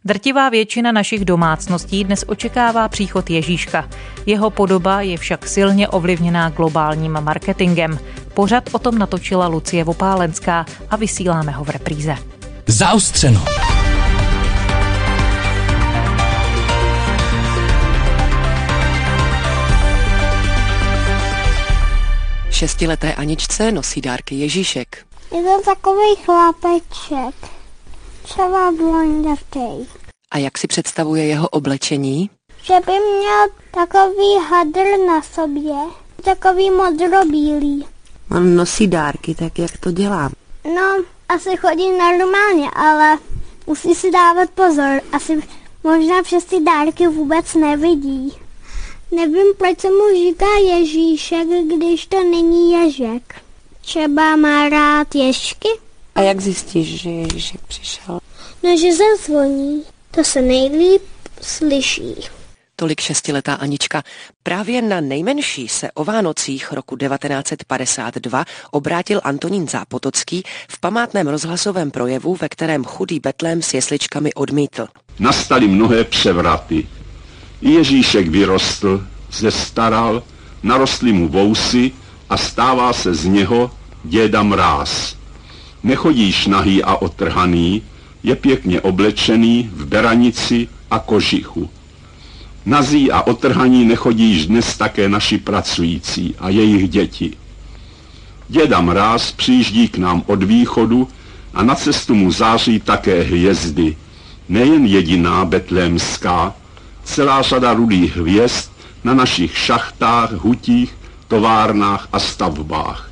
Drtivá většina našich domácností dnes očekává příchod Ježíška. Jeho podoba je však silně ovlivněná globálním marketingem. Pořad o tom natočila Lucie Vopálenská a vysíláme ho v repríze. Zaostřeno. Šestileté Aničce nosí dárky Ježíšek. Je to takový chlapeček, třeba blondětej. A jak si představuje jeho oblečení? Že by měl takový hadr na sobě, takový modrobílý. On nosí dárky, tak jak to dělá? No, asi chodí normálně, ale musí si dávat pozor. Asi možná přes ty dárky vůbec nevidí. Nevím, proč se mu říká Ježíšek, když to není Ježek. Třeba má rád ježky? A jak zjistíš, že Ježíšek přišel? No, že zazvoní. To se nejlíp slyší. Tolik šestiletá Anička. Právě na nejmenší se o Vánocích roku 1952 obrátil Antonín Zápotocký v památném rozhlasovém projevu, ve kterém chudý Betlém s jesličkami odmítl. Nastaly mnohé převraty. Ježíšek vyrostl, zestaral, narostly mu vousy a stává se z něho děda Mráz. Nechodíš nahý a otrhaný, je pěkně oblečený v beranici a kožichu. Nazí a otrhaní nechodíš dnes také naši pracující a jejich děti. Děda Mráz přijíždí k nám od východu a na cestu mu září také hvězdy. Nejen jediná betlémská, celá řada rudých hvězd na našich šachtách, hutích, továrnách a stavbách.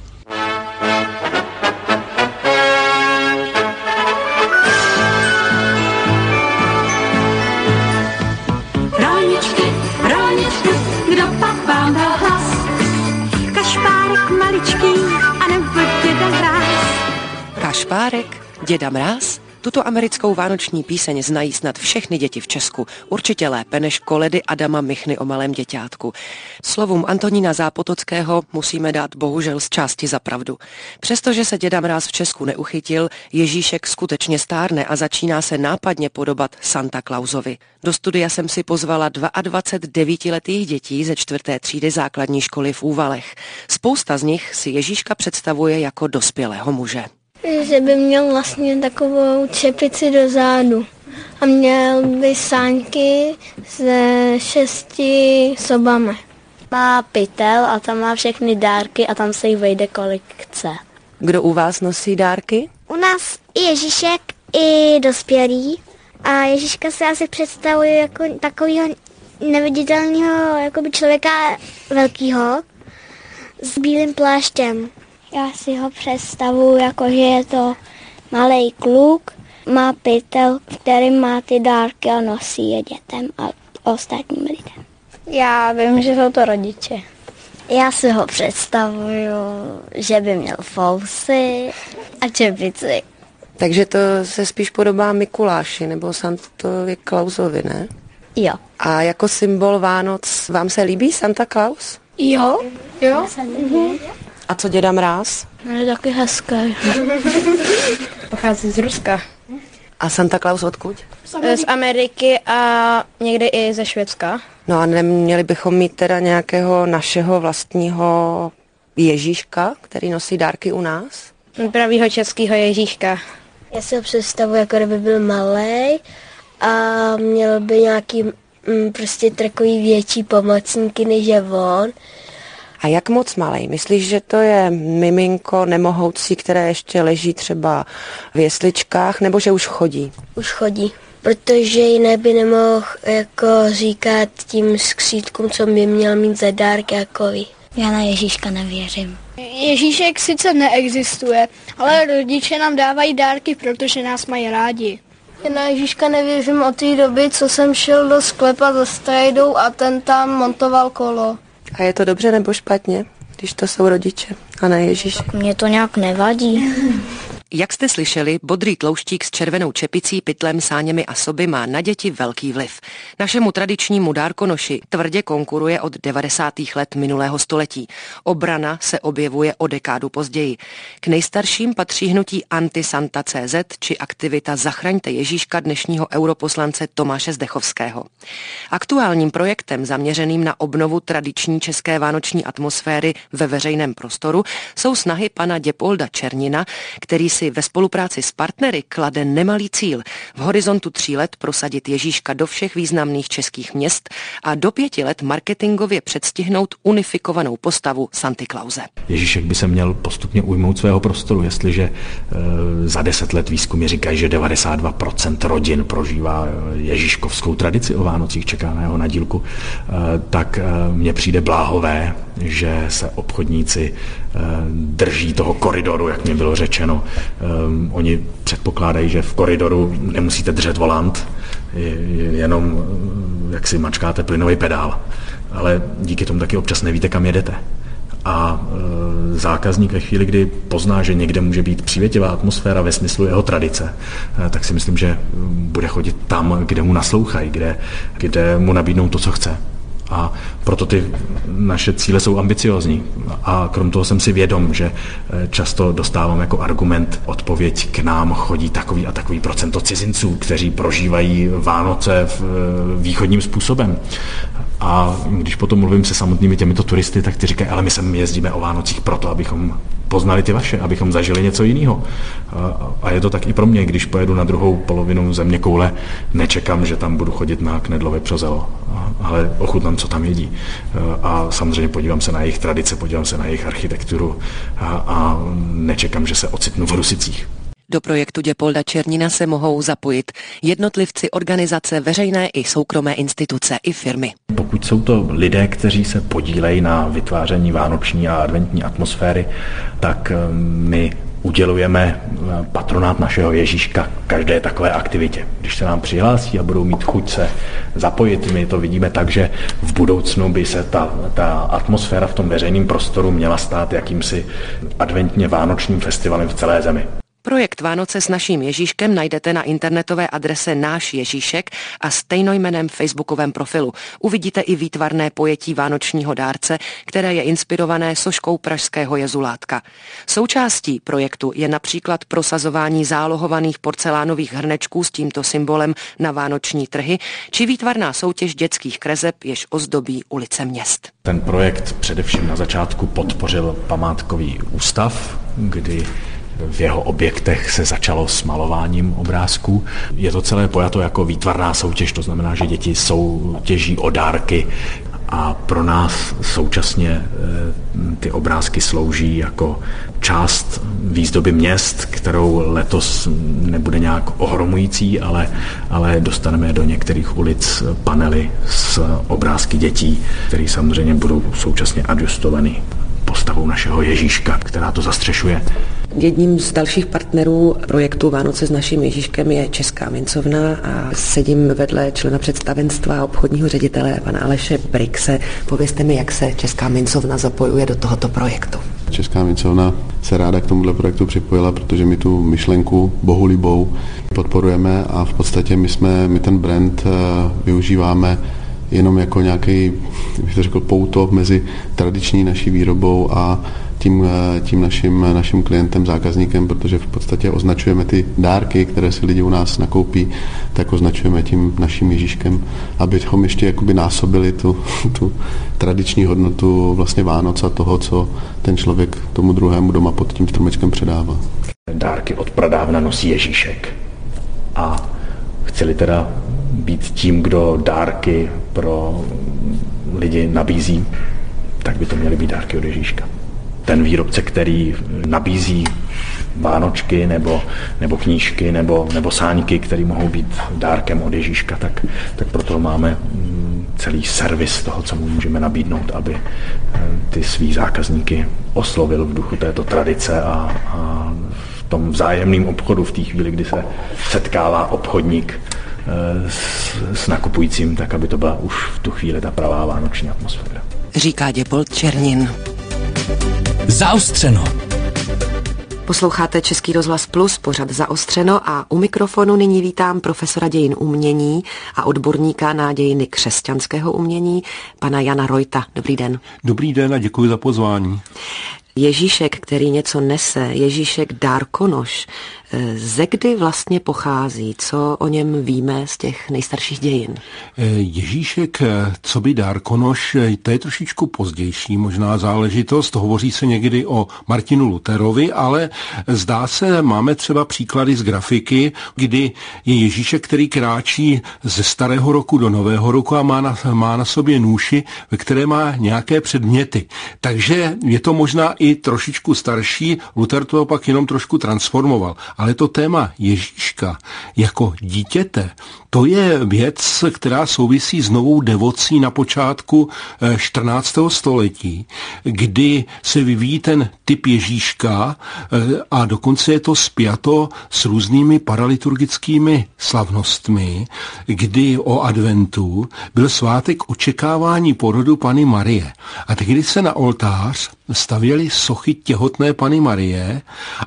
Rolničky, kdo pak vám dal hlas? Kašpárek maličký, anebo děda Mráz? Kašpárek, děda Mráz? Tuto americkou vánoční píseň znají snad všechny děti v Česku, určitě lépe než koledy Adama Michny o malém děťátku. Slovům Antonína Zápotockého musíme dát bohužel z části za pravdu. Přestože se děda Mráz v Česku neuchytil, Ježíšek skutečně stárne a začíná se nápadně podobat Santa Clausovi. Do studia jsem si pozvala 22 9letých dětí ze 4. třídy základní školy v Úvalech. Spousta z nich si Ježíška představuje jako dospělého muže. Že by měl vlastně takovou čepici do zádu a měl by sáňky se 6 sobami. Má pytel a tam má všechny dárky a tam se jich vejde kolik chce. Kdo u vás nosí dárky? U nás i Ježíšek, i dospělí. A Ježíška se asi představuje jako takového neviditelného jakoby člověka velkého s bílým pláštěm. Já si ho představuji jako, že je to malej kluk, má pytel, který má ty dárky a nosí je dětem a ostatním lidem. Já vím, že jsou to rodiče. Já si ho představuju, že by měl fousy a čepici. Takže to se spíš podobá Mikuláši nebo Santovi Clausovi, ne? Jo. A jako symbol Vánoc vám se líbí Santa Claus? Jo. A co děda Mráz? Je taky hezké. Pochází z Ruska. A Santa Claus odkud? Z Ameriky a někdy i ze Švédska. No a neměli bychom mít teda nějakého našeho vlastního Ježíška, který nosí dárky u nás? Pravýho českého Ježíška. Já si ho představuji, jako kdyby byl malej a měl by nějaký prostě takový větší pomocníky, než je on. A jak moc malej? Myslíš, že to je miminko nemohoucí, které ještě leží třeba v jesličkách, nebo že už chodí? Už chodí, protože jiné by nemohl jako říkat tím skřítkům, co by měl mít za dárky jako vy. Já na Ježíška nevěřím. Ježíšek sice neexistuje, ale rodiče nám dávají dárky, protože nás mají rádi. Já na Ježíška nevěřím od té doby, co jsem šel do sklepa za strajdou a ten tam montoval kolo. A je to dobře nebo špatně, když to jsou rodiče a ne Ježíš? Mně to nějak nevadí. Jak jste slyšeli, bodrý tlouštík s červenou čepicí, pytlem, sáněmi a soby má na děti velký vliv. Našemu tradičnímu dárkonoši tvrdě konkuruje od 90. let minulého století. Obrana se objevuje o dekádu později. K nejstarším patří hnutí Antisanta.cz či aktivita Zachraňte Ježíška dnešního europoslance Tomáše Zdechovského. Aktuálním projektem zaměřeným na obnovu tradiční české vánoční atmosféry ve veřejném prostoru jsou snahy pana Děpolda Černina, který si ve spolupráci s partnery klade nemalý cíl v horizontu 3 let prosadit Ježíška do všech významných českých měst a do 5 let marketingově předstihnout unifikovanou postavu Santy Klause. Ježíšek by se měl postupně ujmout svého prostoru, jestliže za 10 let výzkumy říkají, že 92% rodin prožívá ježíškovskou tradici o Vánocích, čeká na jeho nadílku, tak mně přijde bláhové, že se obchodníci drží toho koridoru, jak mi bylo řečeno. Oni předpokládají, že v koridoru nemusíte držet volant, jenom jak si mačkáte plynový pedál, ale díky tomu taky občas nevíte, kam jedete. A zákazník ve chvíli, kdy pozná, že někde může být přívětivá atmosféra ve smyslu jeho tradice, tak si myslím, že bude chodit tam, kde mu naslouchají, kde mu nabídnou to, co chce. A proto ty naše cíle jsou ambiciózní. A krom toho jsem si vědom, že často dostávám jako argument odpověď: k nám chodí takový a takový procento cizinců, kteří prožívají Vánoce východním způsobem. A když potom mluvím se samotnými těmito turisty, tak ty říkají, ale my sem jezdíme o Vánocích proto, abychom poznali ty vaše, abychom zažili něco jiného. A je to tak i pro mě, když pojedu na druhou polovinu zeměkoule, nečekám, že tam budu chodit na knedlové přozelo, ale ochutnám, co tam jedí. A samozřejmě podívám se na jejich tradice, podívám se na jejich architekturu a nečekám, že se ocitnu v Rusicích. Do projektu Děpolda Černina se mohou zapojit jednotlivci, organizace, veřejné i soukromé instituce i firmy. Pokud jsou to lidé, kteří se podílejí na vytváření vánoční a adventní atmosféry, tak my udělujeme patronát našeho Ježíška každé takové aktivitě. Když se nám přihlásí a budou mít chuť se zapojit, my to vidíme tak, že v budoucnu by se ta atmosféra v tom veřejném prostoru měla stát jakýmsi adventně vánočním festivalem v celé zemi. Projekt Vánoce s naším Ježíškem najdete na internetové adrese Náš Ježíšek a stejnojmenném facebookovém profilu. Uvidíte i výtvarné pojetí vánočního dárce, které je inspirované soškou pražského jezulátka. Součástí projektu je například prosazování zálohovaných porcelánových hrnečků s tímto symbolem na vánoční trhy, či výtvarná soutěž dětských kreseb, jež ozdobí ulice měst. Ten projekt především na začátku podpořil památkový ústav, kdy v jeho objektech se začalo s malováním obrázků. Je to celé pojato jako výtvarná soutěž, to znamená, že děti soutěží o dárky a pro nás současně ty obrázky slouží jako část výzdoby měst, kterou letos nebude nějak ohromující, ale dostaneme do některých ulic panely s obrázky dětí, které samozřejmě budou současně adjustovaný postavou našeho Ježíška, která to zastřešuje. Jedním z dalších partnerů projektu Vánoce s naším Ježíškem je Česká mincovna a sedím vedle člena představenstva a obchodního ředitele pana Aleše Brixe. Povězte mi, jak se Česká mincovna zapojuje do tohoto projektu. Česká mincovna se ráda k tomuto projektu připojila, protože my tu myšlenku bohulibou podporujeme a v podstatě my ten brand využíváme jenom jako nějaký, bych to řekl, pouto mezi tradiční naší výrobou a tím naším klientem, zákazníkem, protože v podstatě označujeme ty dárky, které si lidi u nás nakoupí, tak označujeme tím naším Ježíškem, abychom ještě jakoby násobili tu tradiční hodnotu vlastně Vánoc a toho, co ten člověk tomu druhému doma pod tím stromečkem předává. Dárky od pradávna nosí Ježíšek. A chci-li teda být tím, kdo dárky pro lidi nabízí, tak by to měly být dárky od Ježíška. Ten výrobce, který nabízí vánočky nebo knížky nebo sáňky, které mohou být dárkem od Ježíška, tak proto máme celý servis toho, co mu můžeme nabídnout, aby ty svý zákazníky oslovil v duchu této tradice a v tom vzájemném obchodu v té chvíli, kdy se setkává obchodník s nakupujícím, tak aby to byla už v tu chvíli ta pravá vánoční atmosféra. Říká Děpold Černin. Zaostřeno. Posloucháte Český rozhlas Plus, pořad Zaostřeno, a u mikrofonu nyní vítám profesora dějin umění a odborníka na dějiny křesťanského umění, pana Jana Rojta. Dobrý den. Dobrý den a děkuji za pozvání. Ježíšek, který něco nese, Ježíšek dárkonoš, ze kdy vlastně pochází? Co o něm víme z těch nejstarších dějin? Ježíšek, coby dárkonoš, to je trošičku pozdější možná záležitost. Hovoří se někdy o Martinu Lutherovi, ale zdá se, máme třeba příklady z grafiky, kdy je Ježíšek, který kráčí ze starého roku do nového roku a má na sobě nůši, ve které má nějaké předměty. Takže je to možná i trošičku starší, Luther to pak jenom trošku transformoval. Ale to téma Ježíška jako dítěte, to je věc, která souvisí s novou devocí na počátku 14. století, kdy se vyvíjí ten typ Ježíška a dokonce je to spjato s různými paraliturgickými slavnostmi, kdy o adventu byl svátek očekávání porodu Panny Marie. A tehdy se na oltář stavěly sochy těhotné Panny Marie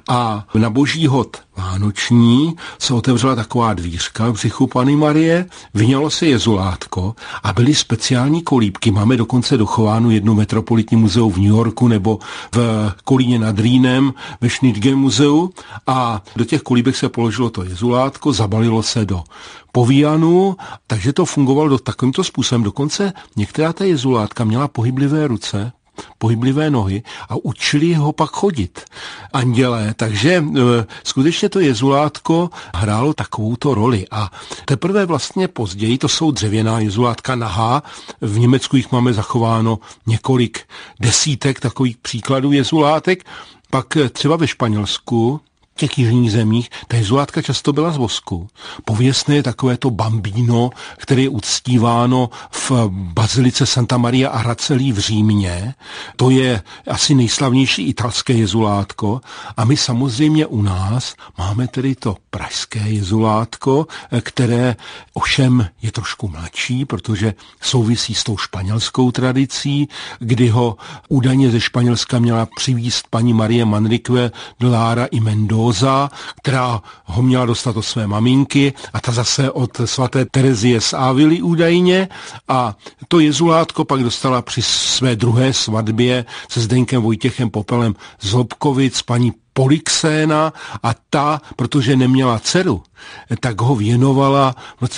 a na boží hod vánoční se otevřela taková dvířka v břichu Panny Marie, vyňalo se jezulátko a byly speciální kolíbky. Máme dokonce dochovánu jedno metropolitní muzeu v New Yorku nebo v Kolíně nad Rýnem ve Schnitgen muzeu a do těch kolíbek se položilo to jezulátko, zabalilo se do povíjanu, takže to fungovalo do takovýmto způsobem. Dokonce některá ta jezulátka měla pohyblivé ruce, pohyblivé nohy a učili ho pak chodit andělé, takže skutečně to jezulátko hrálo takovouto roli a teprve vlastně později, to jsou dřevěná jezulátka nahá, v Německu jich máme zachováno několik desítek takových příkladů jezulátek, pak třeba ve Španělsku, v těch jižních zemích, ta jezulátka často byla z vosku. Pověstné je takové to bambíno, které je uctíváno v bazilice Santa Maria Araceli v Římě. To je asi nejslavnější italské jezulátko. A my samozřejmě u nás máme tedy to pražské jezulátko, které ovšem je trošku mladší, protože souvisí s tou španělskou tradicí, kdy ho údajně ze Španělska měla přivízt paní Marie Manrique de Lara y Mendoza, která ho měla dostat od své maminky a ta zase od svaté Terezie z Ávily údajně a to jezulátko pak dostala při své druhé svatbě se Zdeňkem Vojtěchem Popelem z Lobkovic paní Polixéna a ta, protože neměla dceru, tak ho věnovala v roce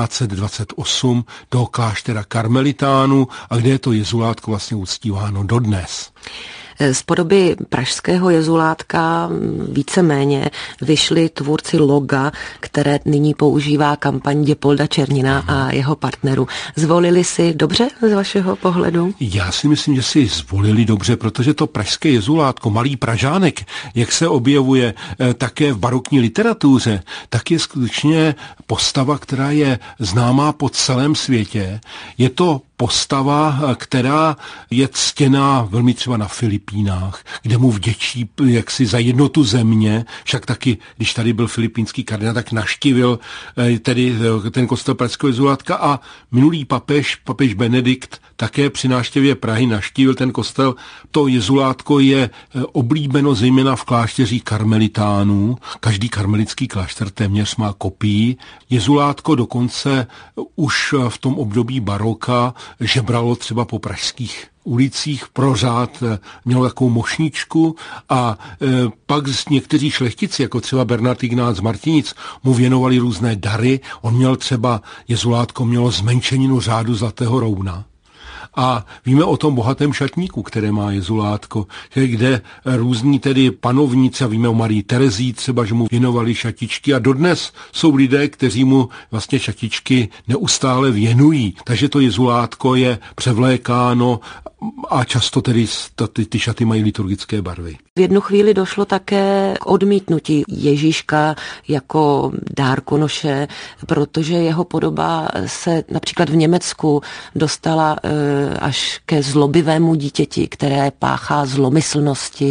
1628 do kláštera karmelitánů a kde je to jezulátko vlastně uctíváno dodnes. Z podoby pražského jezulátka víceméně vyšli tvůrci loga, které nyní používá kampaň Děpolda Černina a jeho partnerů. Zvolili si dobře z vašeho pohledu? Já si myslím, že si zvolili dobře, protože to pražské jezulátko, malý Pražánek, jak se objevuje také v barokní literatuře, tak je skutečně postava, která je známá po celém světě. Je to postava, která je ctěná velmi třeba na Filipínách, kde mu vděčí jaksi za jednotu země, však taky, když tady byl filipínský kardinál, tak navštívil tedy ten kostel pražského jezulátka a minulý papež Benedikt, také při návštěvě Prahy navštívil ten kostel. To jezulátko je oblíbeno zejména v klášteřích karmelitánů. Každý karmelitský klášter téměř má kopii. Jezulátko dokonce už v tom období baroka žebralo třeba po pražských ulicích pro řád, mělo takovou mošničku a pak někteří šlechtici, jako třeba Bernard Ignác z Martinic, mu věnovali různé dary. On měl třeba, jezulátko mělo zmenšeninu řádu Zlatého rouna. A víme o tom bohatém šatníku, které má jezulátko, kde různí tedy panovníci, a víme o Marii Terezii třeba, že mu věnovali šatičky a dodnes jsou lidé, kteří mu vlastně šatičky neustále věnují. Takže to jezulátko je převlékáno a často tedy ty šaty mají liturgické barvy. V jednu chvíli došlo také k odmítnutí Ježíška jako dárkonoše, protože jeho podoba se například v Německu dostala až ke zlobivému dítěti, které páchá zlomyslnosti.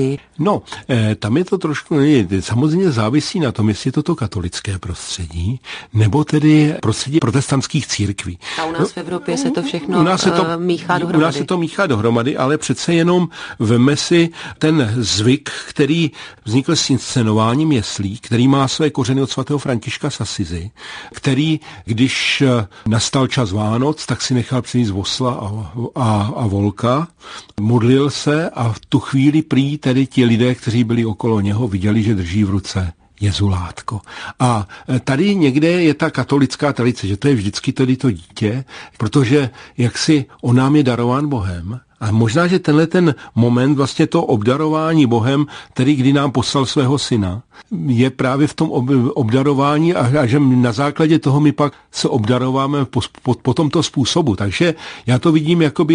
No, tam je to trošku, samozřejmě závisí na tom, jestli je to katolické prostředí, nebo tedy prostředí protestantských církví. A u nás v Evropě se to všechno míchá dohromady. U nás se to míchá dohromady, ale přece jenom veme si ten zvyk, který vznikl s inscenováním jeslí, který má své kořeny od svatého Františka z Asizi, který, když nastal čas Vánoc, tak si nechal přinést osla a volka, modlil se a v tu chvíli prý tedy ti lidé, kteří byli okolo něho, viděli, že drží v ruce jezulátko. A tady někde je ta katolická tradice, že to je vždycky tedy to dítě, protože jaksi on nám je darován Bohem. A možná, že tenhle ten moment, vlastně to obdarování Bohem, tedy kdy nám poslal svého syna, je právě v tom obdarování a že na základě toho my pak se obdarováme po tomto způsobu. Takže já to vidím jakoby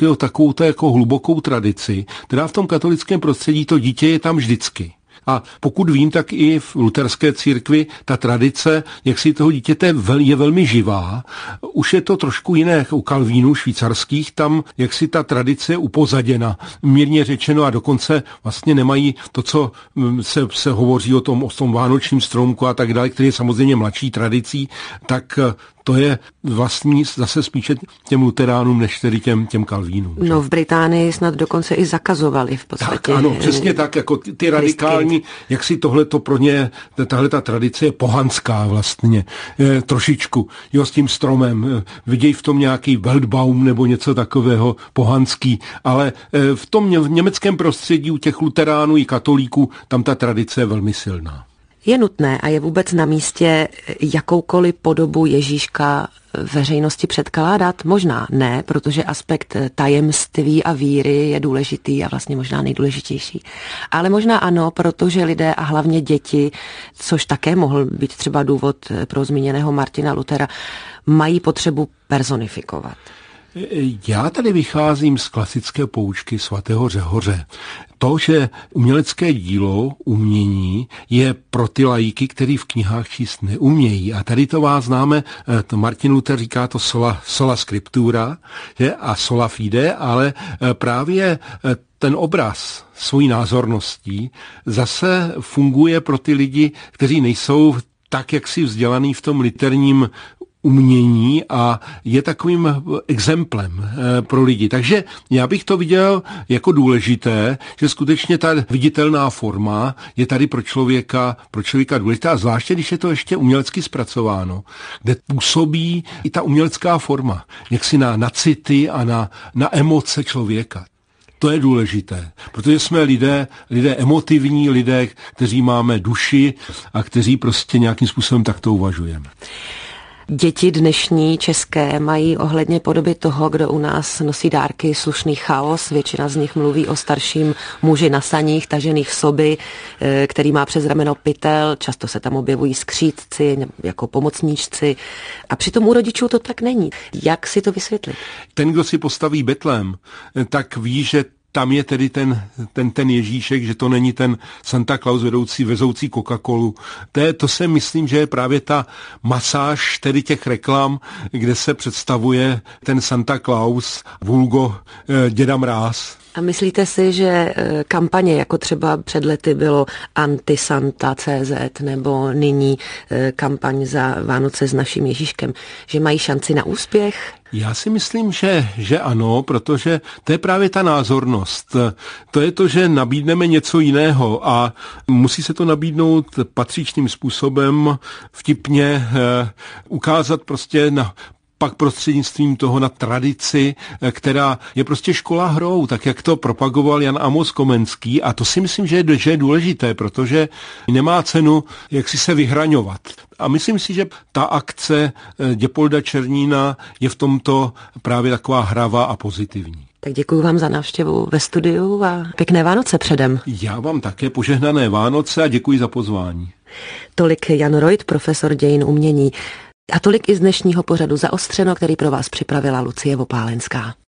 hlubokou tradici, která v tom katolickém prostředí to dítě je tam vždycky. A pokud vím, tak i v luterské církvi ta tradice, jak si toho dítěte je velmi živá. Už je to trošku jiné u Kalvínů švýcarských, tam jak si ta tradice je upozaděna, mírně řečeno, a dokonce vlastně nemají to, co se hovoří o tom vánočním stromku a tak dále, který je samozřejmě mladší tradicí, tak to je vlastní zase spíše těm luteránům, než tedy těm Kalvínům. No v Británii snad dokonce i zakazovali v podstatě. Tak ano, přesně tak, jako ty radikální, jak si tohleto pro ně, tahleta tradice je pohanská vlastně, trošičku, jo, s tím stromem, vidějí v tom nějaký Weltbaum nebo něco takového pohanský, ale v tom německém prostředí u těch luteránů i katolíků tam ta tradice je velmi silná. Je nutné a je vůbec na místě jakoukoliv podobu Ježíška veřejnosti předkládat? Možná ne, protože aspekt tajemství a víry je důležitý a vlastně možná nejdůležitější. Ale možná ano, protože lidé a hlavně děti, což také mohl být třeba důvod pro zmíněného Martina Luthera, mají potřebu personifikovat. Já tady vycházím z klasické poučky svatého Řehoře. To, že umělecké dílo, umění, je pro ty laiky, který v knihách číst neumějí. A tady to vás známe, Martin Luther říká to sola scriptura, že, a sola fide, ale právě ten obraz svojí názorností zase funguje pro ty lidi, kteří nejsou tak jaksi vzdělaný v tom literním umění a je takovým exemplem pro lidi. Takže já bych to viděl jako důležité, že skutečně ta viditelná forma je tady pro člověka důležitá, zvláště když je to ještě umělecky zpracováno, kde působí i ta umělecká forma, jaksi na city a na emoce člověka. To je důležité, protože jsme lidé emotivní, lidé, kteří máme duši a kteří prostě nějakým způsobem takto uvažujeme. Děti dnešní české mají ohledně podoby toho, kdo u nás nosí dárky, slušný chaos. Většina z nich mluví o starším muži na saních, tažených v soby, který má přes rameno pytel. Často se tam objevují skřídci jako pomocníčci. A přitom u rodičů to tak není. Jak si to vysvětlit? Ten, kdo si postaví betlém, tak ví, že tam je tedy ten Ježíšek, že to není ten Santa Claus vezoucí Coca-Colu. To se myslím, že je právě ta masáž tedy těch reklam, kde se představuje ten Santa Claus, vulgo Děda Mráz. A myslíte si, že kampaně, jako třeba před lety bylo Antisanta.cz nebo nyní kampaň za Vánoce s naším Ježíškem, že mají šanci na úspěch? Já si myslím, že ano, protože to je právě ta názornost. To je to, že nabídneme něco jiného a musí se to nabídnout patřičným způsobem, vtipně, ukázat prostě pak prostřednictvím toho na tradici, která je prostě škola hrou, tak jak to propagoval Jan Amos Komenský. A to si myslím, že je důležité, protože nemá cenu jak si se vyhraňovat. A myslím si, že ta akce Děpolda Černína je v tomto právě taková hravá a pozitivní. Tak děkuji vám za návštěvu ve studiu a pěkné Vánoce předem. Já vám také požehnané Vánoce a děkuji za pozvání. Tolik Jan Reuth, profesor dějin umění. A tolik i z dnešního pořadu Zaostřeno, který pro vás připravila Lucie Vopálenská.